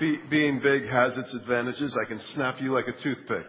Being big has its advantages. I can snap you like a toothpick.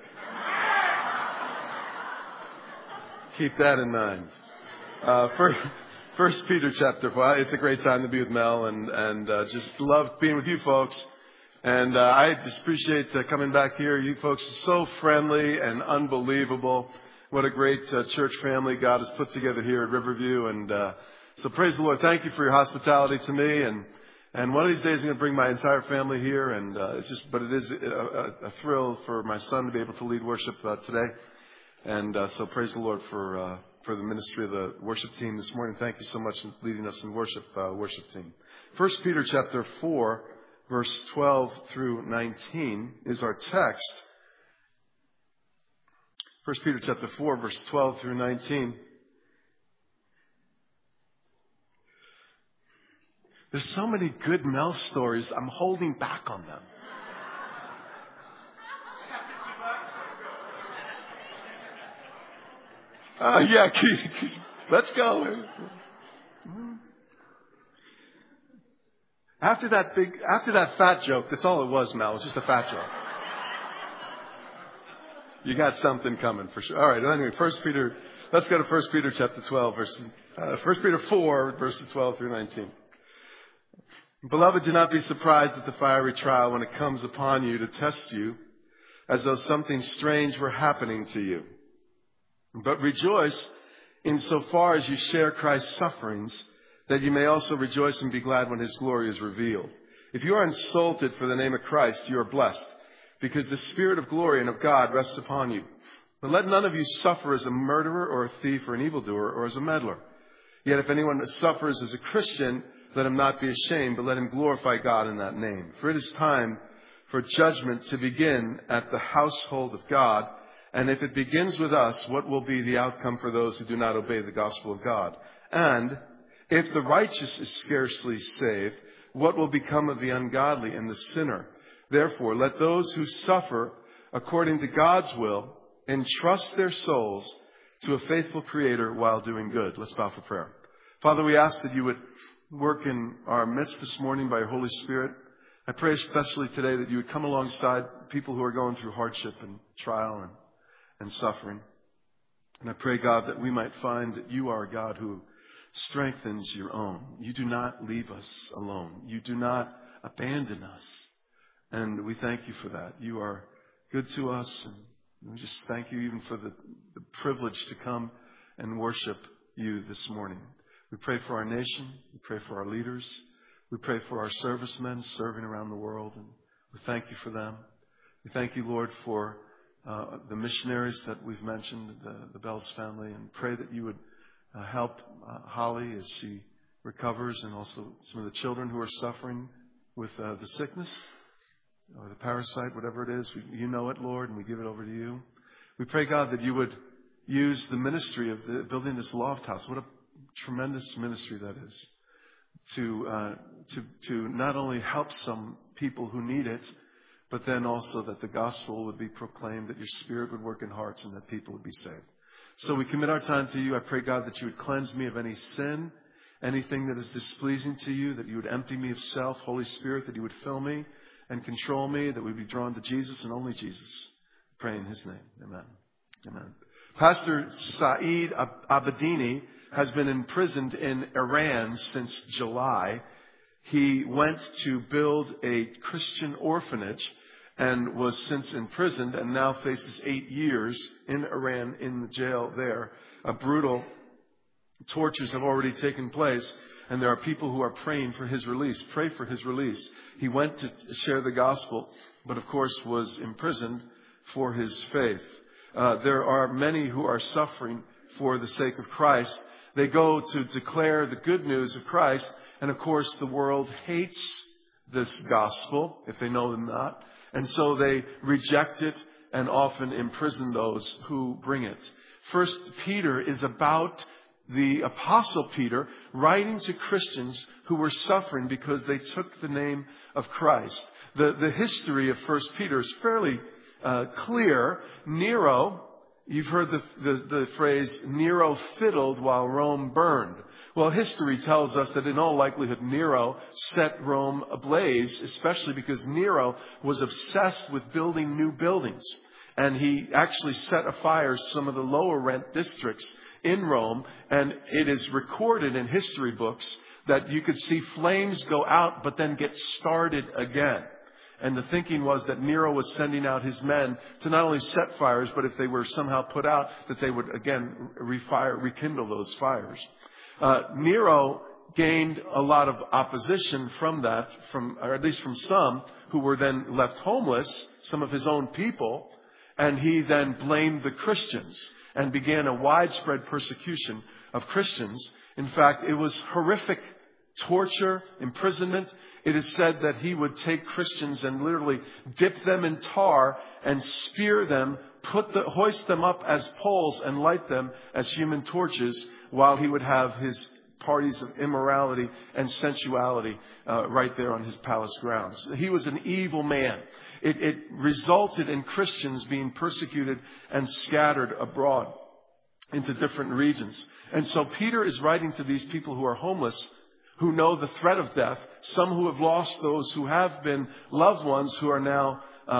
Keep that in mind. First Peter chapter 5. It's a great time to be with Mel and just love being with you folks. And I just appreciate coming back here. You folks are so friendly and unbelievable. What a great church family God has put together here at Riverview. And so praise the Lord. Thank you for your hospitality to me. And one of these days I'm going to bring my entire family here. And but it is a thrill for my son to be able to lead worship today. And so praise the Lord for the ministry of the worship team this morning. Thank you so much for leading us in worship team. 1 Peter chapter 4, verse 12 through 19 is our text. 1 Peter chapter 4, verse 12 through 19. There's so many good Mel stories. I'm holding back on them. Let's go. After that fat joke, that's all it was, Mel. It was just a fat joke. You got something coming for sure. All right. Anyway, let's go to 1 Peter chapter 12, 1 Peter 4, verses 12 through 19. Beloved, do not be surprised at the fiery trial when it comes upon you to test you, as though something strange were happening to you. But rejoice insofar as you share Christ's sufferings, that you may also rejoice and be glad when his glory is revealed. If you are insulted for the name of Christ, you are blessed, because the Spirit of glory and of God rests upon you. But let none of you suffer as a murderer or a thief or an evildoer or as a meddler. Yet if anyone suffers as a Christian, let him not be ashamed, but let him glorify God in that name. For it is time for judgment to begin at the household of God. And if it begins with us, what will be the outcome for those who do not obey the gospel of God? And if the righteous is scarcely saved, what will become of the ungodly and the sinner? Therefore, let those who suffer according to God's will entrust their souls to a faithful Creator while doing good. Let's bow for prayer. Father, we ask that you would work in our midst this morning by your Holy Spirit. I pray especially today that you would come alongside people who are going through hardship and trial and suffering. And I pray, God, that we might find that you are a God who strengthens your own. You do not leave us alone. You do not abandon us. And we thank you for that. You are good to us. And we just thank you even for the privilege to come and worship you this morning. We pray for our nation. We pray for our leaders. We pray for our servicemen serving around the world. And we thank you for them. We thank you, Lord, for the missionaries that we've mentioned, the Bells family, and pray that you would help Holly as she recovers, and also some of the children who are suffering with the sickness or the parasite, whatever it is. You know it, Lord, and we give it over to you. We pray, God, that you would use the ministry of building this loft house. What a tremendous ministry that is, to not only help some people who need it, but then also that the gospel would be proclaimed, that your Spirit would work in hearts, and that people would be saved. So we commit our time to you. I pray, God, that you would cleanse me of any sin, anything that is displeasing to you, that you would empty me of self, Holy Spirit, that you would fill me and control me, that we'd be drawn to Jesus and only Jesus. Pray in his name. Amen. Amen. Pastor Saeed Abedini has been imprisoned in Iran since July. He went to build a Christian orphanage and was since imprisoned and now faces 8 years in Iran in the jail there. Brutal tortures have already taken place, and there are people who are praying for his release. Pray for his release. He went to share the gospel, but of course was imprisoned for his faith. There are many who are suffering for the sake of Christ. They go to declare the good news of Christ, and of course the world hates this gospel, if they know them not. And so they reject it and often imprison those who bring it. 1 Peter is about the Apostle Peter writing to Christians who were suffering because they took the name of Christ. The history of 1 Peter is fairly clear. Nero You've heard the phrase, Nero fiddled while Rome burned. Well, history tells us that in all likelihood Nero set Rome ablaze, especially because Nero was obsessed with building new buildings. And he actually set afire some of the lower rent districts in Rome. And it is recorded in history books that you could see flames go out but then get started again. And the thinking was that Nero was sending out his men to not only set fires, but if they were somehow put out, that they would again rekindle those fires. Nero gained a lot of opposition from that, or at least from some who were then left homeless, some of his own people, and he then blamed the Christians and began a widespread persecution of Christians. In fact, it was horrific torture, imprisonment. It is said that he would take Christians and literally dip them in tar and spear them, hoist them up as poles and light them as human torches, while he would have his parties of immorality and sensuality right there on his palace grounds. He was an evil man. It resulted in Christians being persecuted and scattered abroad into different regions. And so Peter is writing to these people who are homeless, who know the threat of death, some who have lost those who have been loved ones who are now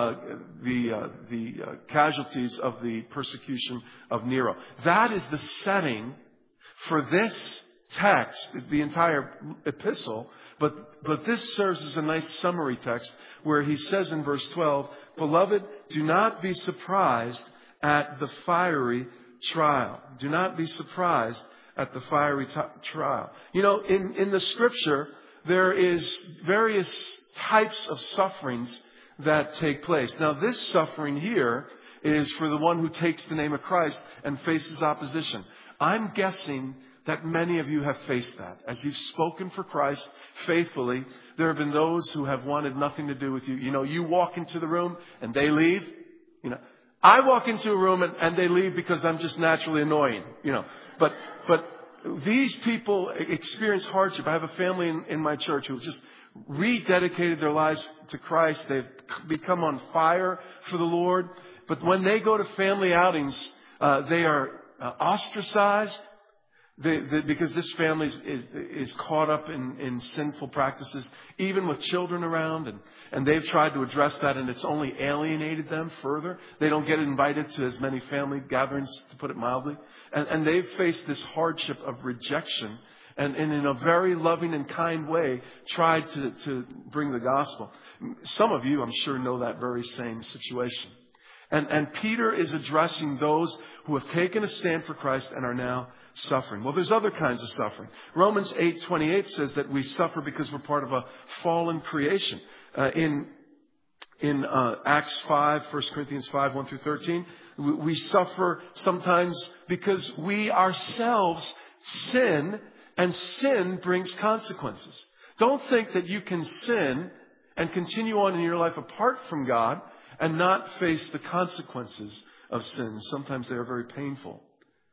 the casualties of the persecution of Nero. That is the setting for this text, the entire epistle, but this serves as a nice summary text where he says in verse 12, "Beloved, do not be surprised at the fiery trial." Do not be surprised at the fiery trial. You know, in the scripture, there is various types of sufferings that take place. Now, this suffering here is for the one who takes the name of Christ and faces opposition. I'm guessing that many of you have faced that. As you've spoken for Christ faithfully, there have been those who have wanted nothing to do with you. You know, you walk into the room and they leave. You know, I walk into a room and they leave because I'm just naturally annoying. You know, but these people experience hardship. I have a family in my church who just rededicated their lives to Christ. They've become on fire for the Lord. But when they go to family outings, they are ostracized. Because this family is caught up in sinful practices, even with children around, and they've tried to address that, and it's only alienated them further. They don't get invited to as many family gatherings, to put it mildly, and they've faced this hardship of rejection, and in a very loving and kind way tried to bring the gospel. Some of you, I'm sure, know that very same situation. And Peter is addressing those who have taken a stand for Christ and are now suffering. Well, there's other kinds of suffering. Romans 8:28 says that we suffer because we're part of a fallen creation. In Acts 5, 1 Corinthians 5, 1 through 13, we suffer sometimes because we ourselves sin, and sin brings consequences. Don't think that you can sin and continue on in your life apart from God and not face the consequences of sin. Sometimes they are very painful.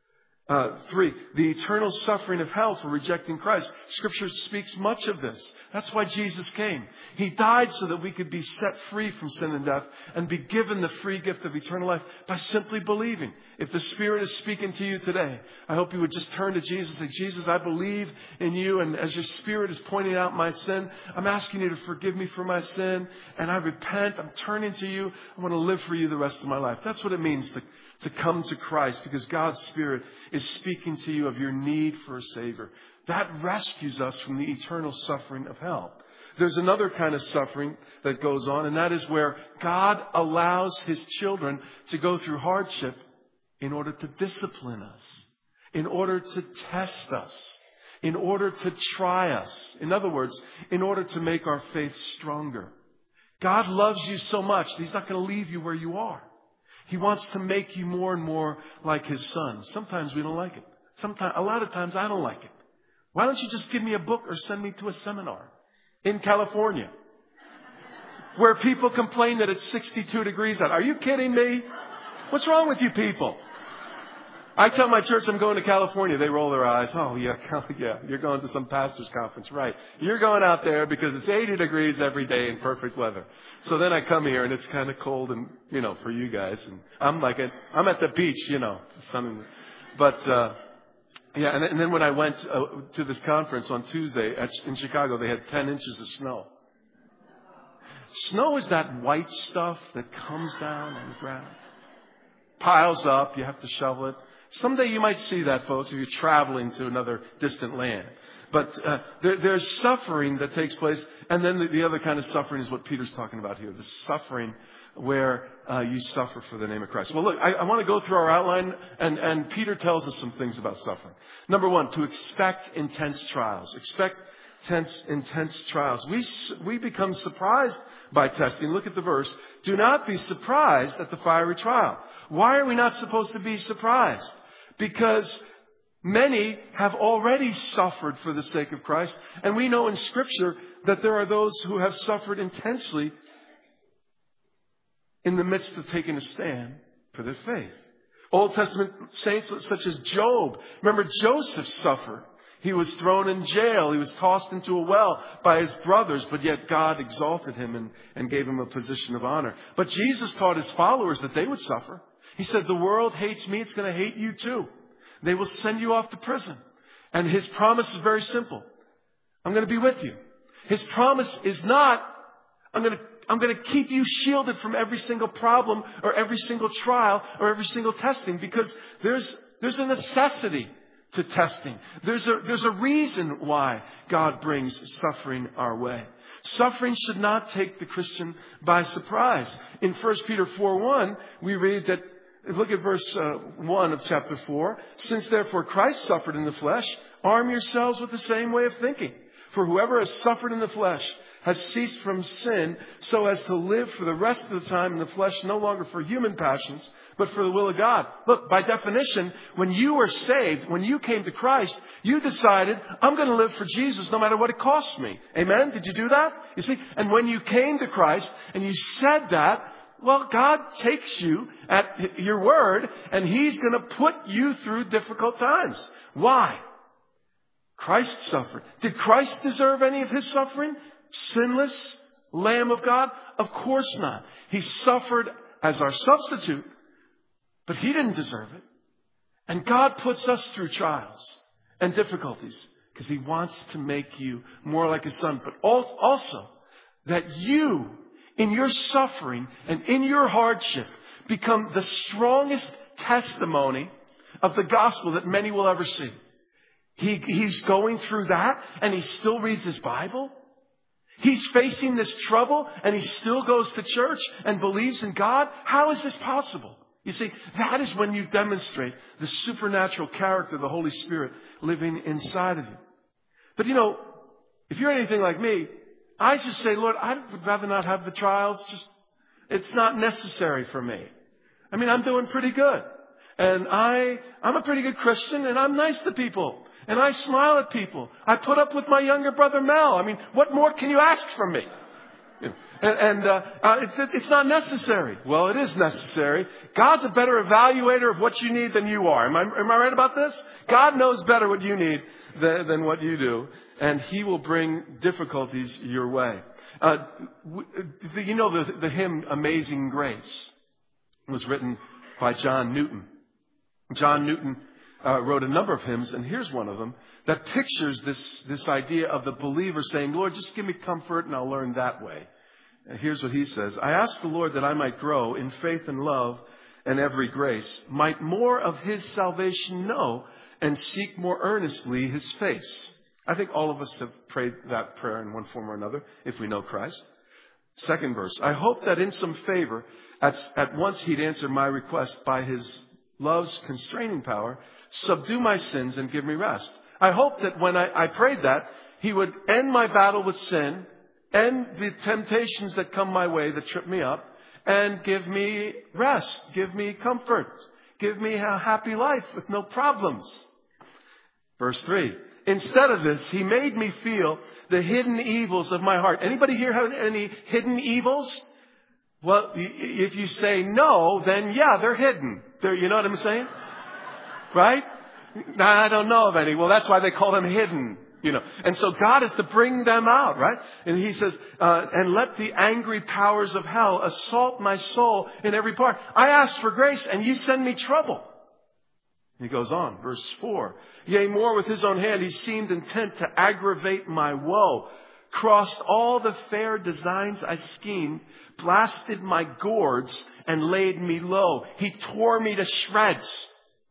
3, the eternal suffering of hell for rejecting Christ. Scripture speaks much of this. That's why Jesus came. He died so that we could be set free from sin and death and be given the free gift of eternal life by simply believing. If the Spirit is speaking to you today, I hope you would just turn to Jesus and say, "Jesus, I believe in you, and as your Spirit is pointing out my sin, I'm asking you to forgive me for my sin, and I repent. I'm turning to you. I want to live for you the rest of my life." That's what it means to come to Christ, because God's Spirit is speaking to you of your need for a Savior. That rescues us from the eternal suffering of hell. There's another kind of suffering that goes on, and that is where God allows His children to go through hardship in order to discipline us, in order to test us, in order to try us. In other words, in order to make our faith stronger. God loves you so much that He's not going to leave you where you are. He wants to make you more and more like His Son. Sometimes we don't like it. A lot of times I don't like it. Why don't you just give me a book or send me to a seminar in California where people complain that it's 62 degrees out? Are you kidding me? What's wrong with you people? I tell my church I'm going to California. They roll their eyes. Oh, yeah, you're going to some pastor's conference. Right. You're going out there because it's 80 degrees every day in perfect weather. So then I come here and it's kind of cold and, for you guys. And I'm at the beach, the sun. But, and then when I went to this conference on Tuesday in Chicago, they had 10 inches of snow. Snow is that white stuff that comes down on the ground, piles up, you have to shovel it. Someday you might see that, folks, if you're traveling to another distant land. But there's suffering that takes place. And then the other kind of suffering is what Peter's talking about here, the suffering where you suffer for the name of Christ. Well, look, I want to go through our outline, and Peter tells us some things about suffering. Number one, to expect intense trials. Expect intense trials. We become surprised by testing. Look at the verse. Do not be surprised at the fiery trial. Why are we not supposed to be surprised? Because many have already suffered for the sake of Christ. And we know in Scripture that there are those who have suffered intensely in the midst of taking a stand for their faith. Old Testament saints such as Job. Remember, Joseph suffered. He was thrown in jail. He was tossed into a well by his brothers, but yet God exalted him and gave him a position of honor. But Jesus taught his followers that they would suffer. He said, the world hates me. It's going to hate you too. They will send you off to prison. And his promise is very simple. I'm going to be with you. His promise is not, I'm going to keep you shielded from every single problem or every single trial or every single testing, because there's a necessity to testing. There's a reason why God brings suffering our way. Suffering should not take the Christian by surprise. In 1 Peter 4:1, we read that, look at verse 1 of chapter 4. Since therefore Christ suffered in the flesh, arm yourselves with the same way of thinking. For whoever has suffered in the flesh has ceased from sin, so as to live for the rest of the time in the flesh, no longer for human passions, but for the will of God. Look, by definition, when you were saved, when you came to Christ, you decided, I'm going to live for Jesus no matter what it costs me. Amen? Did you do that? You see, and when you came to Christ and you said that, well, God takes you at your word and He's going to put you through difficult times. Why? Christ suffered. Did Christ deserve any of His suffering? Sinless Lamb of God? Of course not. He suffered as our substitute, but He didn't deserve it. And God puts us through trials and difficulties because He wants to make you more like His Son, but also that you, in your suffering and in your hardship, become the strongest testimony of the gospel that many will ever see. He's going through that and he still reads his Bible. He's facing this trouble and he still goes to church and believes in God. How is this possible? You see, that is when you demonstrate the supernatural character of the Holy Spirit living inside of you. But if you're anything like me, I just say, Lord, I would rather not have the trials. It's not necessary for me. I mean, I'm doing pretty good. And I'm a pretty good Christian and I'm nice to people. And I smile at people. I put up with my younger brother Mel. I mean, what more can you ask from me? It's not necessary. Well, it is necessary. God's a better evaluator of what you need than you are. Am I right about this? God knows better what you need than what you do. And He will bring difficulties your way. The hymn Amazing Grace was written by John Newton. John Newton wrote a number of hymns, and here's one of them that pictures this idea of the believer saying, Lord, just give me comfort and I'll learn that way. And here's what he says. I ask the Lord that I might grow in faith and love and every grace, might more of His salvation know and seek more earnestly His face. I think all of us have prayed that prayer in one form or another if we know Christ. Second verse. I hope that in some favor at once He'd answer my request by His love's constraining power, subdue my sins and give me rest. I hope that when I prayed that, He would end my battle with sin, end the temptations that come my way that trip me up, and give me rest, give me comfort, give me a happy life with no problems. Verse 3. Instead of this, He made me feel the hidden evils of my heart. Anybody here have any hidden evils? Well, if you say no, then yeah, they're hidden. You know what I'm saying? Right? I don't know of any. Well, that's why they call them hidden. And so God is to bring them out, right? And he says, and let the angry powers of hell assault my soul in every part. I ask for grace and you send me trouble. He goes on, verse 4. Yea, more with his own hand he seemed intent to aggravate my woe. Crossed all the fair designs I schemed, blasted my gourds and laid me low. He tore me to shreds.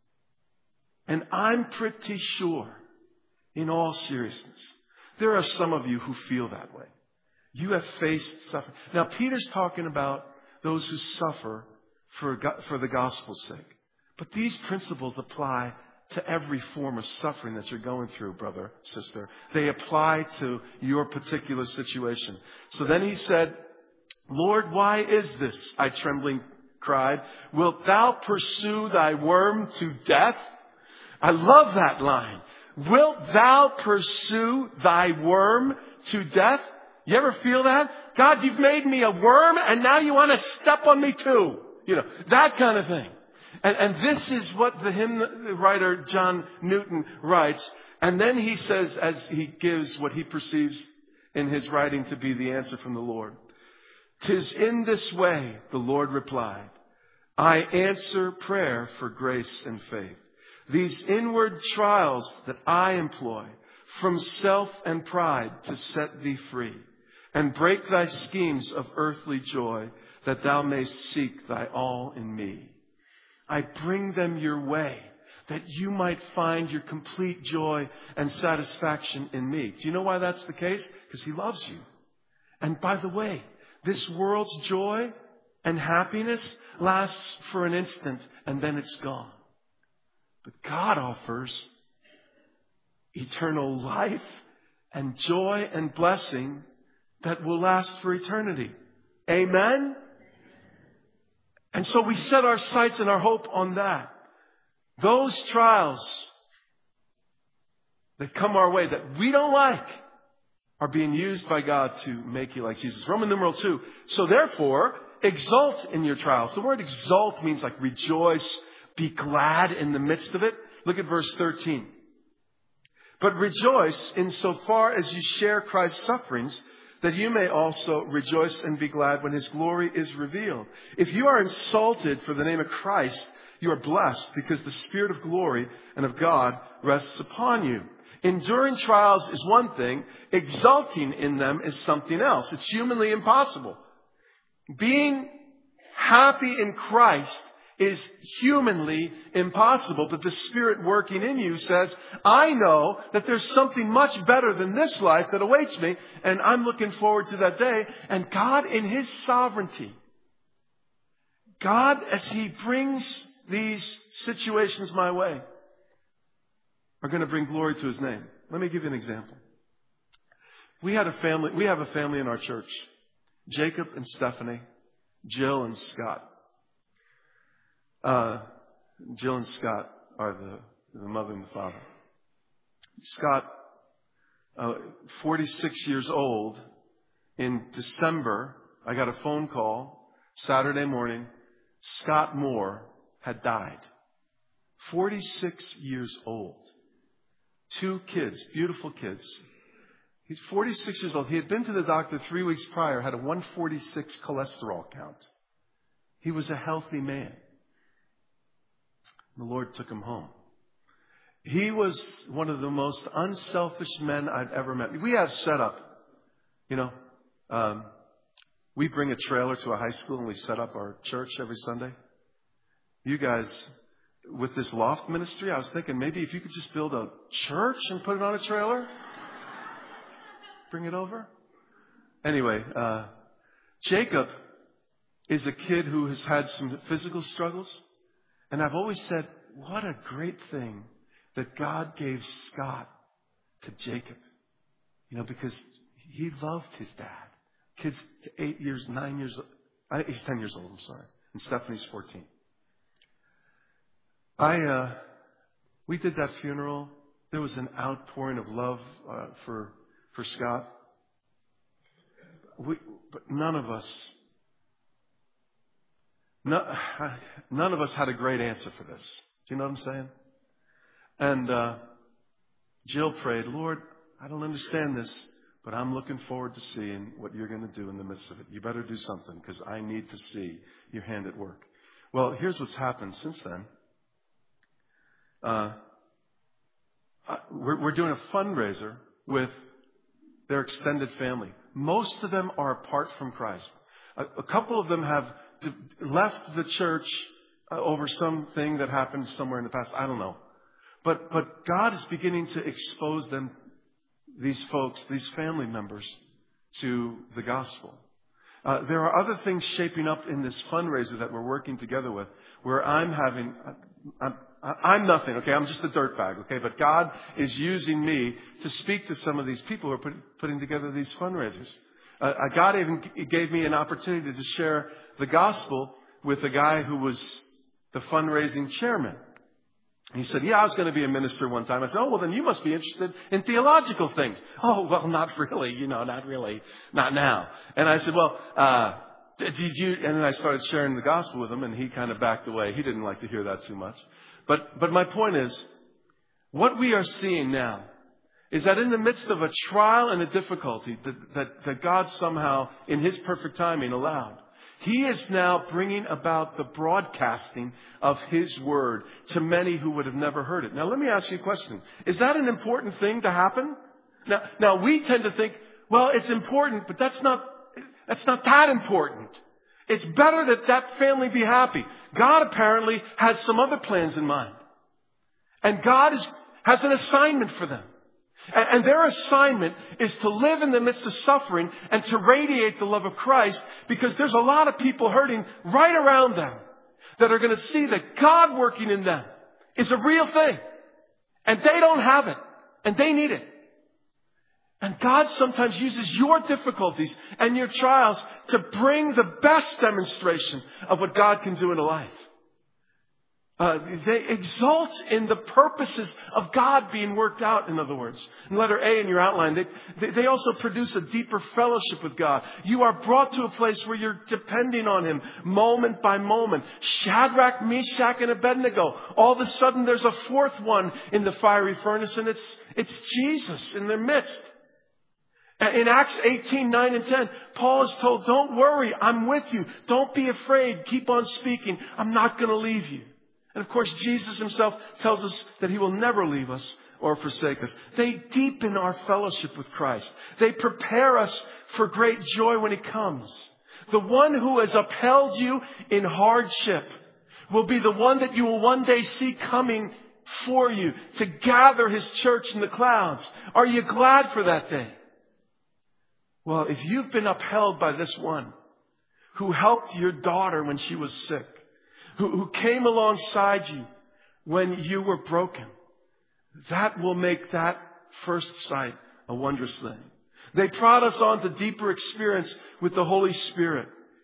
And I'm pretty sure, in all seriousness, there are some of you who feel that way. You have faced suffering. Now, Peter's talking about those who suffer for the gospel's sake. But these principles apply to every form of suffering that you're going through, brother, sister. They apply to your particular situation. So then he said, Lord, why is this? I trembling cried. Wilt thou pursue thy worm to death? I love that line. Wilt thou pursue thy worm to death? You ever feel that? God, you've made me a worm and now you want to step on me too. That kind of thing. And this is what the hymn writer John Newton writes. And then he says, as he gives what he perceives in his writing to be the answer from the Lord. 'Tis in this way, the Lord replied, I answer prayer for grace and faith. These inward trials that I employ from self and pride to set thee free and break thy schemes of earthly joy that thou mayst seek thy all in me. I bring them your way that you might find your complete joy and satisfaction in me. Do you know why that's the case? Because he loves you. And by the way, this world's joy and happiness lasts for an instant and then it's gone. But God offers eternal life and joy and blessing that will last for eternity. Amen? And so we set our sights and our hope on that. Those trials that come our way that we don't like are being used by God to make you like Jesus. Roman numeral 2. So therefore, exult in your trials. The word exult means like rejoice, be glad in the midst of it. Look at verse 13. But rejoice insofar as you share Christ's sufferings, that you may also rejoice and be glad when his glory is revealed. If you are insulted for the name of Christ, you are blessed because the Spirit of glory and of God rests upon you. Enduring trials is one thing. Exulting in them is something else. It's humanly impossible. Being happy in Christ is humanly impossible, but the Spirit working in you says, I know that there's something much better than this life that awaits me, and I'm looking forward to that day. And God, in his sovereignty, God, as he brings these situations my way, are going to bring glory to his name. Let me give you an example. We have a family in our church. Jacob and Stephanie, Jill and Scott. Jill and Scott are the mother and the father. Scott, 46 years old. In December, I got a phone call Saturday morning. Scott Moore had died. 46 years old. 2 kids, beautiful kids. He's 46 years old. He had been to the doctor 3 weeks prior, had a 146 cholesterol count. He was a healthy man. The Lord took him home. He was one of the most unselfish men I've ever met. We have set up, we bring a trailer to a high school and we set up our church every Sunday. You guys, with this loft ministry, I was thinking maybe if you could just build a church and put it on a trailer, bring it over. Anyway, Jacob is a kid who has had some physical struggles. And I've always said, what a great thing that God gave Scott to Jacob. Because he loved his dad. Kid's 8 years, 9 years old. He's 10 years old, I'm sorry. And Stephanie's 14. We did that funeral. There was an outpouring of love for Scott. But none of us had a great answer for this. Do you know what I'm saying? And Jill prayed, Lord, I don't understand this, but I'm looking forward to seeing what you're going to do in the midst of it. You better do something because I need to see your hand at work. Well, here's what's happened since then. We're doing a fundraiser with their extended family. Most of them are apart from Christ. A couple of them have left the church over something that happened somewhere in the past. I don't know. But God is beginning to expose them, these folks, these family members, to the gospel. There are other things shaping up in this fundraiser that we're working together with, where I'm nothing, okay? I'm just a dirtbag, okay? But God is using me to speak to some of these people who are putting together these fundraisers. God even gave me an opportunity to share the gospel with a guy who was the fundraising chairman. He said, I was going to be a minister one time. I said, well, then you must be interested in theological things. Oh, well, not really, not really, not now. And I said, well, did you? And then I started sharing the gospel with him, and he kind of backed away. He didn't like to hear that too much. But my point is, what we are seeing now is that in the midst of a trial and a difficulty that God somehow, in His perfect timing, allowed, He is now bringing about the broadcasting of His word to many who would have never heard it. Now, let me ask you a question. Is that an important thing to happen? Now we tend to think, well, it's important, but that's not that important. It's better that family be happy. God apparently has some other plans in mind. And God has an assignment for them. And their assignment is to live in the midst of suffering and to radiate the love of Christ, because there's a lot of people hurting right around them that are going to see that God working in them is a real thing. And they don't have it. And they need it. And God sometimes uses your difficulties and your trials to bring the best demonstration of what God can do in a life. They exult in the purposes of God being worked out, in other words. In letter A in your outline, they also produce a deeper fellowship with God. You are brought to a place where you're depending on Him moment by moment. Shadrach, Meshach, and Abednego. All of a sudden there's a fourth one in the fiery furnace, and it's Jesus in their midst. In Acts 18, 9 and 10, Paul is told, don't worry, I'm with you. Don't be afraid. Keep on speaking. I'm not going to leave you. And of course, Jesus Himself tells us that He will never leave us or forsake us. They deepen our fellowship with Christ. They prepare us for great joy when He comes. The one who has upheld you in hardship will be the one that you will one day see coming for you to gather His church in the clouds. Are you glad for that day? Well, if you've been upheld by this one who helped your daughter when she was sick, who came alongside you when you were broken, that will make that first sight a wondrous thing. They prod us on to deeper experience with the Holy Spirit.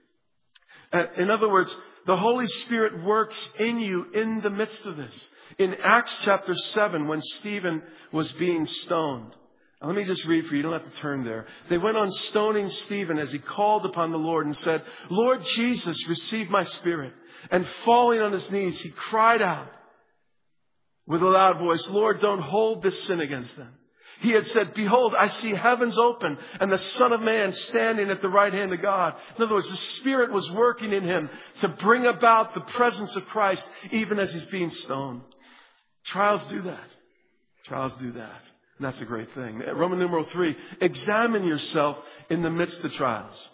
In other words, the Holy Spirit works in you in the midst of this. In Acts chapter 7, when Stephen was being stoned, now, let me just read for you. You don't have to turn there. They went on stoning Stephen as he called upon the Lord and said, Lord Jesus, receive my spirit. And falling on his knees, he cried out with a loud voice, Lord, don't hold this sin against them. He had said, behold, I see heavens open and the Son of Man standing at the right hand of God. In other words, the Spirit was working in him to bring about the presence of Christ even as he's being stoned. Trials do that. Trials do that. And that's a great thing. Roman numeral 3, examine yourself in the midst of trials.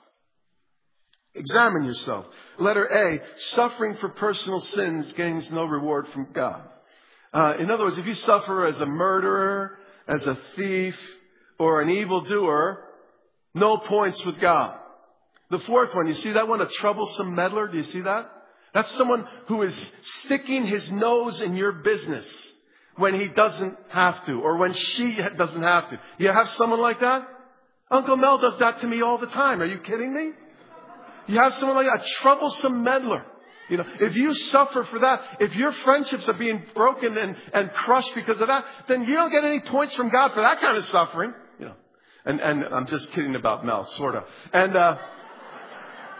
Examine yourself. Letter A, suffering for personal sins gains no reward from God. In other words, if you suffer as a murderer, as a thief, or an evildoer, no points with God. The fourth one, you see that one, a troublesome meddler? Do you see that? That's someone who is sticking his nose in your business when he doesn't have to, or when she doesn't have to. You have someone like that? Uncle Mel does that to me all the time. Are you kidding me? You have someone like that, a troublesome meddler. If you suffer for that, if your friendships are being broken and crushed because of that, then you don't get any points from God for that kind of suffering. And I'm just kidding about Mel, sort of.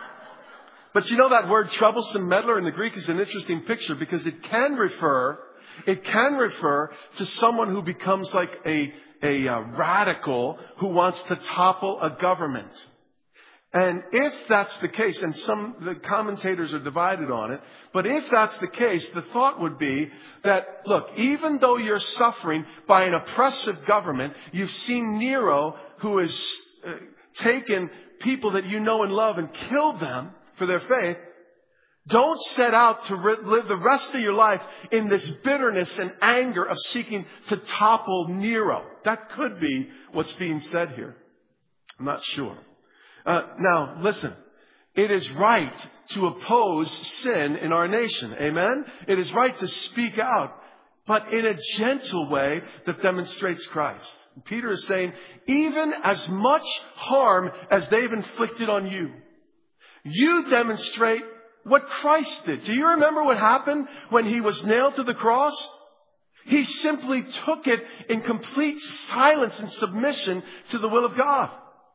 But that word troublesome meddler in the Greek is an interesting picture because it can refer It can refer to someone who becomes like a radical who wants to topple a government. And if that's the case, and the commentators are divided on it, but if that's the case, the thought would be that, look, even though you're suffering by an oppressive government, you've seen Nero, who has taken people that you know and love and killed them for their faith. Don't set out to live the rest of your life in this bitterness and anger of seeking to topple Nero. That could be what's being said here. I'm not sure. Now, listen. It is right to oppose sin in our nation. Amen? It is right to speak out, but in a gentle way that demonstrates Christ. Peter is saying, even as much harm as they've inflicted on you, you demonstrate what Christ did. Do you remember what happened when he was nailed to the cross? He simply took it in complete silence and submission to the will of God.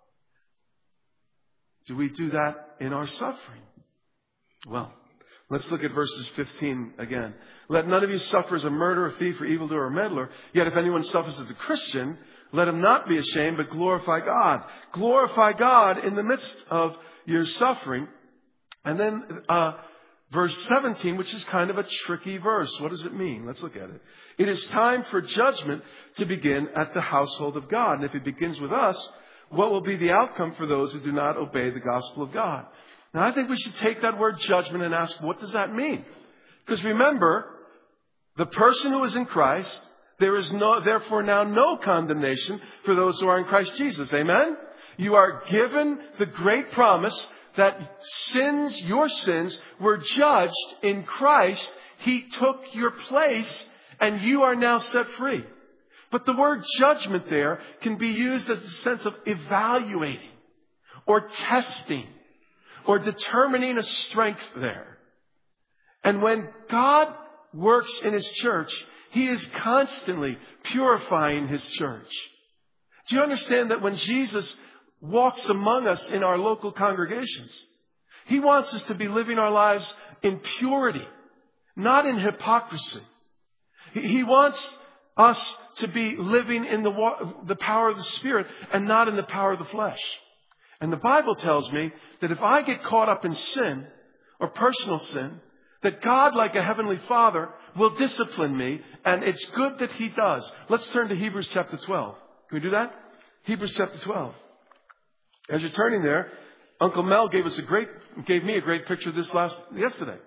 Do we do that in our suffering? Well, let's look at verses 15 again. Let none of you suffer as a murderer, thief, or evildoer, or meddler. Yet if anyone suffers as a Christian, let him not be ashamed, but glorify God. Glorify God in the midst of your suffering. And then verse 17, which is kind of a tricky verse. What does it mean? Let's look at it. It is time for judgment to begin at the household of God. And if it begins with us, what will be the outcome for those who do not obey the gospel of God? Now, I think we should take that word judgment and ask, what does that mean? Because remember, the person who is in Christ, there is therefore now no condemnation for those who are in Christ Jesus. Amen? You are given the great promise that your sins were judged in Christ. He took your place and you are now set free. But the word judgment there can be used as the sense of evaluating or testing or determining a strength there. And when God works in His church, He is constantly purifying His church. Do you understand that when Jesus walks among us in our local congregations, He wants us to be living our lives in purity, not in hypocrisy. He wants us to be living in the power of the Spirit and not in the power of the flesh. And the Bible tells me that if I get caught up in sin or personal sin, that God, like a heavenly Father, will discipline me, and it's good that He does. Let's turn to Hebrews chapter 12. Can we do that? Hebrews chapter 12. As you're turning there, Uncle Mel gave me a great picture of this yesterday.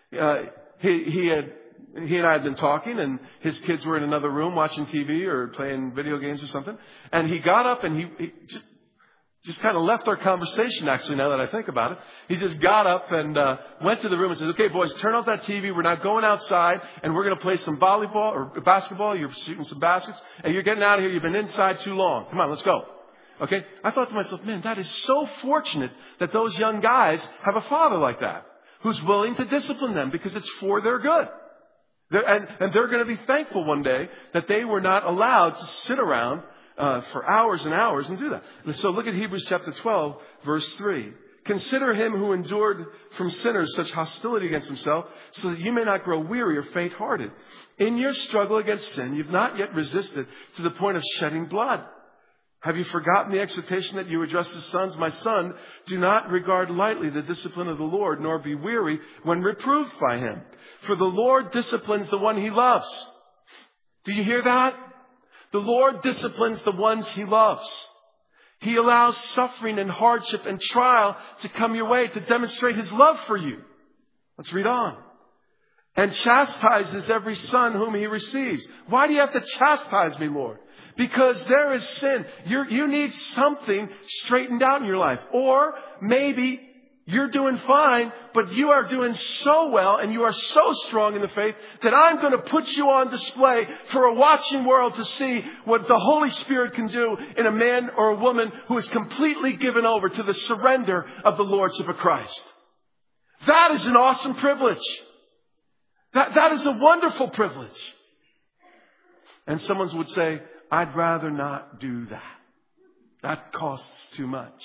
He and I had been talking, and his kids were in another room watching TV or playing video games or something. And he got up and he just kind of left our conversation, actually, now that I think about it. He just got up and went to the room and said, okay, boys, turn off that TV. We're not going outside, and we're going to play some volleyball or basketball. You're shooting some baskets, and you're getting out of here. You've been inside too long. Come on, let's go. Okay? I thought to myself, man, that is so fortunate that those young guys have a father like that who's willing to discipline them because it's for their good. And they're going to be thankful one day that they were not allowed to sit around for hours and hours and do that. So look at Hebrews chapter 12, verse 3. Consider him who endured from sinners such hostility against himself, so that you may not grow weary or faint-hearted. In your struggle against sin, you've not yet resisted to the point of shedding blood. Have you forgotten the exhortation that you addressed as sons? My son, do not regard lightly the discipline of the Lord, nor be weary when reproved by him. For the Lord disciplines the one He loves. Do you hear that? The Lord disciplines the ones He loves. He allows suffering and hardship and trial to come your way to demonstrate His love for you. Let's read on. And chastises every son whom He receives. Why do you have to chastise me, Lord? Because there is sin. You need something straightened out in your life. Or maybe you're doing fine, but you are doing so well and you are so strong in the faith that I'm going to put you on display for a watching world to see what the Holy Spirit can do in a man or a woman who is completely given over to the surrender of the Lordship of Christ. That is an awesome privilege. That is a wonderful privilege. And someone would say, I'd rather not do that. That costs too much.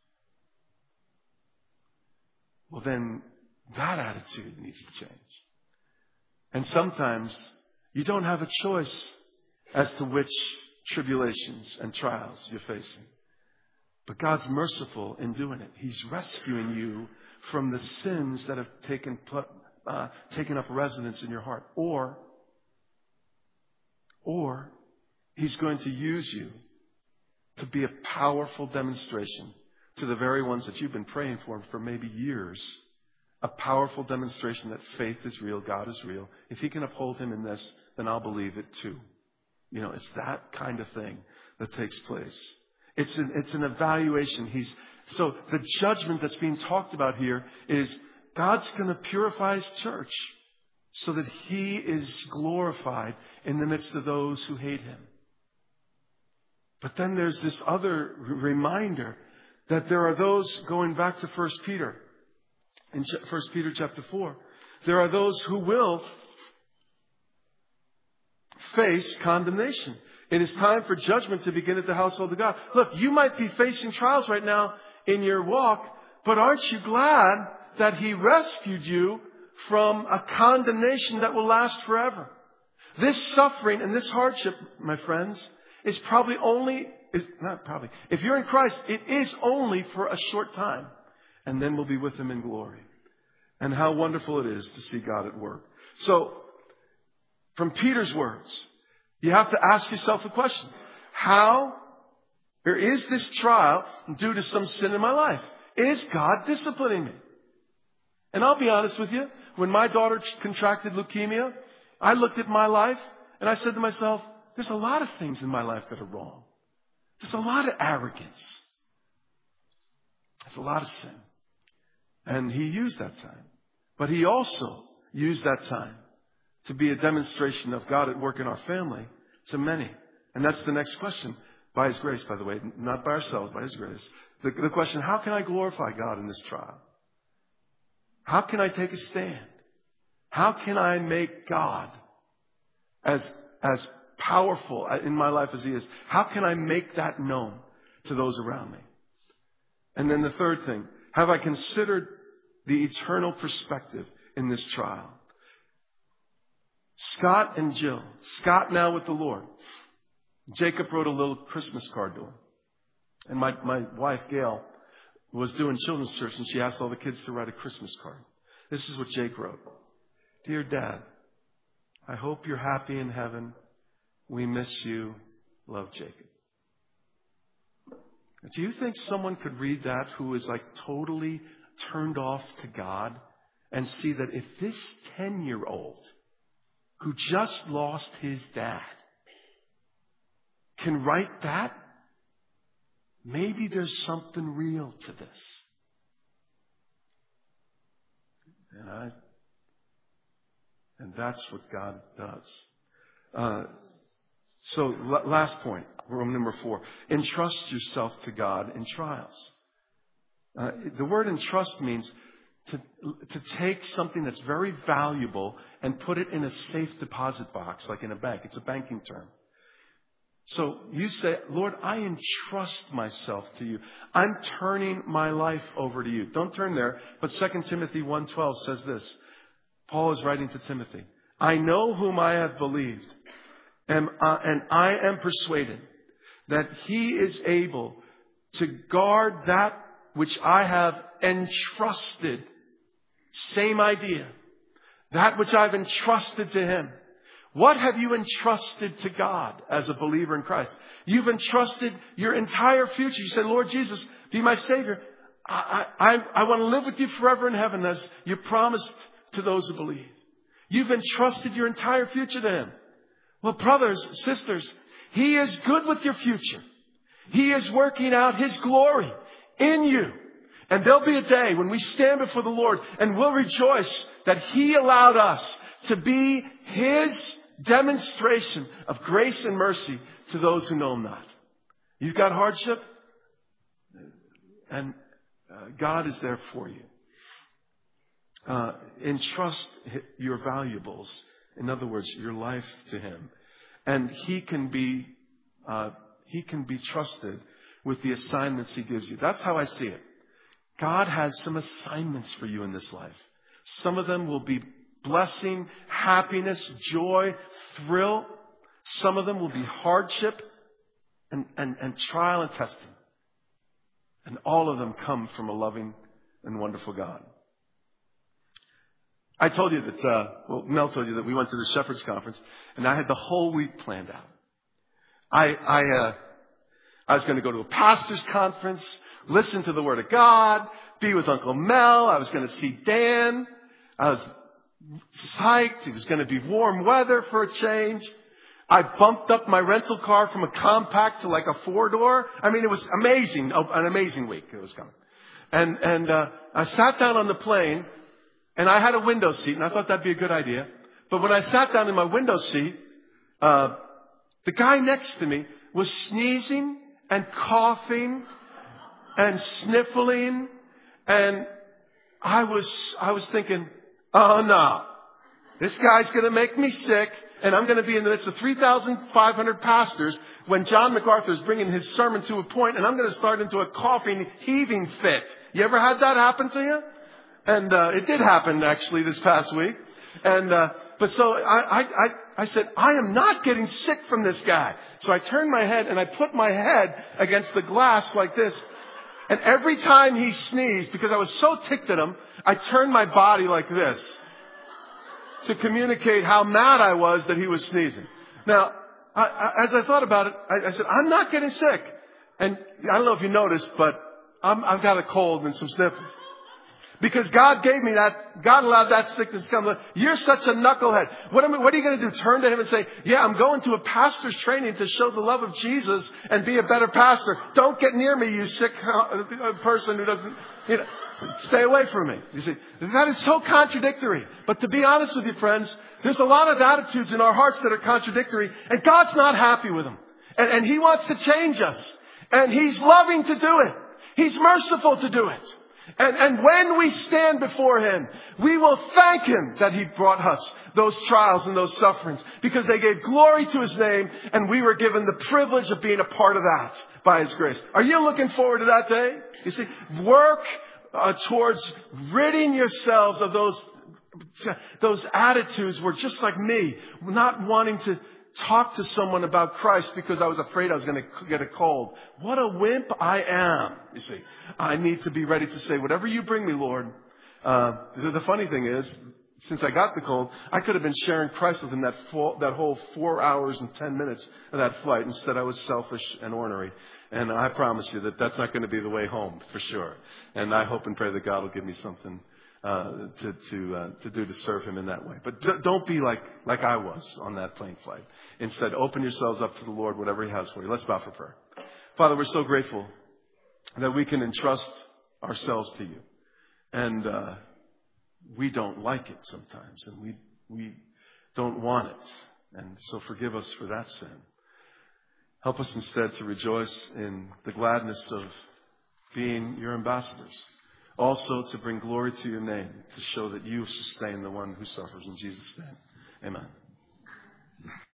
Well, then that attitude needs to change. And sometimes You don't have a choice as to which tribulations and trials you're facing. But God's merciful in doing it. He's rescuing you from the sins that have taken up residence in your heart. Or He's going to use you to be a powerful demonstration to the very ones that you've been praying for maybe years. A powerful demonstration that faith is real, God is real. If He can uphold him in this, then I'll believe it too. It's that kind of thing that takes place. It's an evaluation. So the judgment that's being talked about here is God's going to purify His church so that He is glorified in the midst of those who hate Him. But then there's this other reminder that there are those, going back to 1 Peter, in 1 Peter chapter 4, there are those who will face condemnation. It is time for judgment to begin at the household of God. Look, you might be facing trials right now in your walk, but aren't you glad that He rescued you from a condemnation that will last forever? This suffering and this hardship, my friends, is if you're in Christ, it is only for a short time. And then we'll be with Him in glory. And how wonderful it is to see God at work. So, from Peter's words, you have to ask yourself the question, is this trial due to some sin in my life? Is God disciplining me? And I'll be honest with you, when my daughter contracted leukemia, I looked at my life and I said to myself, there's a lot of things in my life that are wrong. There's a lot of arrogance. There's a lot of sin. And He used that time. But He also used that time to be a demonstration of God at work in our family to many. And that's the next question. By His grace, by the way, not by ourselves, by His grace. The question, how can I glorify God in this trial? How can I take a stand? How can I make God as powerful in my life as He is? How can I make that known to those around me? And then the third thing, have I considered the eternal perspective in this trial? Scott and Jill. Scott now with the Lord. Jacob wrote a little Christmas card to him. And my wife, Gail, was doing children's church, and she asked all the kids to write a Christmas card. This is what Jake wrote. Dear Dad, I hope you're happy in heaven. We miss you. Love, Jacob. Do you think someone could read that who is like totally turned off to God and see that if this 10-year-old who just lost his dad can write that, maybe there's something real to this. And that's what God does. So last point, room number 4. Entrust yourself to God in trials. The word entrust means to take something that's very valuable and put it in a safe deposit box, like in a bank. It's a banking term. So you say, Lord, I entrust myself to you. I'm turning my life over to you. Don't turn there, but 2 Timothy 1:12 says this. Paul is writing to Timothy. I know whom I have believed, and I am persuaded that He is able to guard that which I have entrusted. Same idea. That which I've entrusted to Him. What have you entrusted to God as a believer in Christ? You've entrusted your entire future. You said, Lord Jesus, be my Savior. I want to live with you forever in heaven as you promised to those who believe. You've entrusted your entire future to Him. Well, brothers, sisters, He is good with your future. He is working out His glory in you. And there'll be a day when we stand before the Lord and we'll rejoice that He allowed us to be His demonstration of grace and mercy to those who know Him not. You've got hardship, and God is there for you. Entrust your valuables, in other words, your life, to Him. And He can be trusted with the assignments He gives you. That's how I see it. God has some assignments for you in this life. Some of them will be blessing, happiness, joy, thrill. Some of them will be hardship and trial and testing. And all of them come from a loving and wonderful God. I told you that, Mel told you that we went to the Shepherd's Conference, and I had the whole week planned out. I was going to go to a pastor's conference, listen to the Word of God, be with Uncle Mel. I was going to see Dan. I was psyched. It was going to be warm weather for a change. I bumped up my rental car from a compact to like a 4-door. I mean, it was amazing, an amazing week it was coming. And I sat down on the plane, and I had a window seat, and I thought that'd be a good idea. But when I sat down in my window seat, the guy next to me was sneezing and coughing and sniffling, and I was thinking, oh no, this guy's going to make me sick, and I'm going to be in the midst of 3,500 pastors when John MacArthur is bringing his sermon to a point, and I'm going to start into a coughing, heaving fit. You ever had that happen to you? And it did happen actually this past week. And but so I said, I am not getting sick from this guy. So I turned my head and I put my head against the glass like this. And every time he sneezed, because I was so ticked at him, I turned my body like this to communicate how mad I was that he was sneezing. Now, as I thought about it, I said, I'm not getting sick. And I don't know if you noticed, but I've got a cold and some sniffles. Because God gave me that, God allowed that sickness to come. You're such a knucklehead. What are you going to do? Turn to him and say, yeah, I'm going to a pastor's training to show the love of Jesus and be a better pastor. Don't get near me, you sick person who doesn't, stay away from me. You see, that is so contradictory. But to be honest with you, friends, there's a lot of attitudes in our hearts that are contradictory, and God's not happy with them. And he wants to change us. And he's loving to do it. He's merciful to do it. And when we stand before him, we will thank him that he brought us those trials and those sufferings, because they gave glory to his name, and we were given the privilege of being a part of that by his grace. Are you looking forward to that day? You see, work towards ridding yourselves of those attitudes where, just like me, not wanting to talk to someone about Christ because I was afraid I was going to get a cold. What a wimp I am. You see, I need to be ready to say, whatever you bring me, Lord. The funny thing is, since I got the cold, I could have been sharing Christ with him that whole 4 hours and 10 minutes of that flight. Instead, I was selfish and ornery. And I promise you that that's not going to be the way home for sure. And I hope and pray that God will give me something to do to serve him in that way. But don't be like I was on that plane flight. Instead, open yourselves up to the Lord, whatever he has for you. Let's bow for prayer. Father, we're so grateful that we can entrust ourselves to you. And we don't like it sometimes, and we don't want it. And so forgive us for that sin. Help us instead to rejoice in the gladness of being your ambassadors. Also to bring glory to your name, to show that you sustain the one who suffers. In Jesus' name, amen.